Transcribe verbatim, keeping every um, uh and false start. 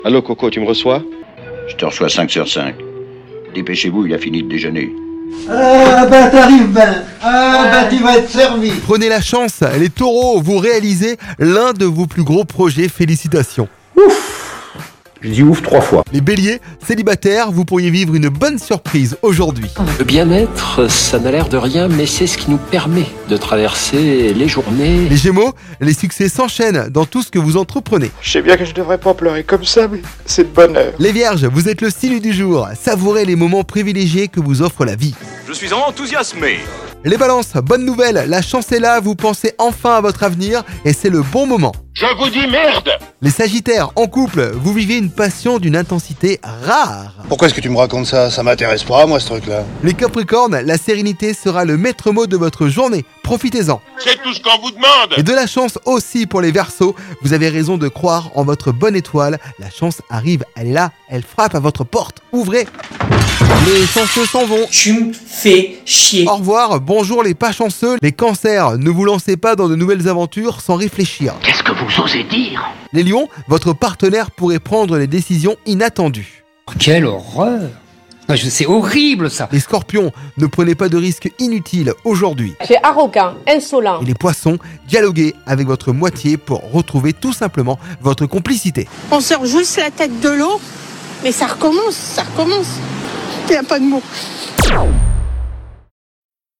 Allô Coco, tu me reçois? Je te reçois cinq sur cinq. Dépêchez-vous, il a fini de déjeuner. Ah bah t'arrives ben. Ah bah tu vas être servi. Prenez la chance, les taureaux, vous réalisez l'un de vos plus gros projets, félicitations. Ouf. Je dis ouf trois fois. Les béliers, célibataires, vous pourriez vivre une bonne surprise aujourd'hui. Le bien-être, ça n'a l'air de rien, mais c'est ce qui nous permet de traverser les journées. Les gémeaux, les succès s'enchaînent dans tout ce que vous entreprenez. Je sais bien que je devrais pas pleurer comme ça, mais c'est de bonheur. Les vierges, vous êtes le signe du jour. Savourez les moments privilégiés que vous offre la vie. Je suis enthousiasmé. Les balances, bonne nouvelle, la chance est là, vous pensez enfin à votre avenir et c'est le bon moment. Je vous dis merde. Les sagittaires, en couple, vous vivez une passion d'une intensité rare. Pourquoi est-ce que tu me racontes ça? Ça m'intéresse pas, moi, ce truc-là. Les capricornes, la sérénité sera le maître mot de votre journée. Profitez-en. C'est tout ce qu'on vous demande. Et de la chance aussi pour les Verseaux. Vous avez raison de croire en votre bonne étoile. La chance arrive, elle est là, elle frappe à votre porte. Ouvrez. Les chanceux s'en vont. Tu me fais chier. Au revoir, bonjour les pas chanceux. Les cancers, ne vous lancez pas dans de nouvelles aventures sans réfléchir. Qu'est-ce que vous osez dire? Les lions, votre partenaire pourrait prendre des décisions inattendues. Quelle horreur! C'est horrible ça! Les scorpions, ne prenez pas de risques inutiles aujourd'hui. Tu es arrogant, insolent. Et les poissons, dialoguez avec votre moitié pour retrouver tout simplement votre complicité. On sort juste la tête de l'eau, mais ça recommence, ça recommence. Il n'y a pas de mots.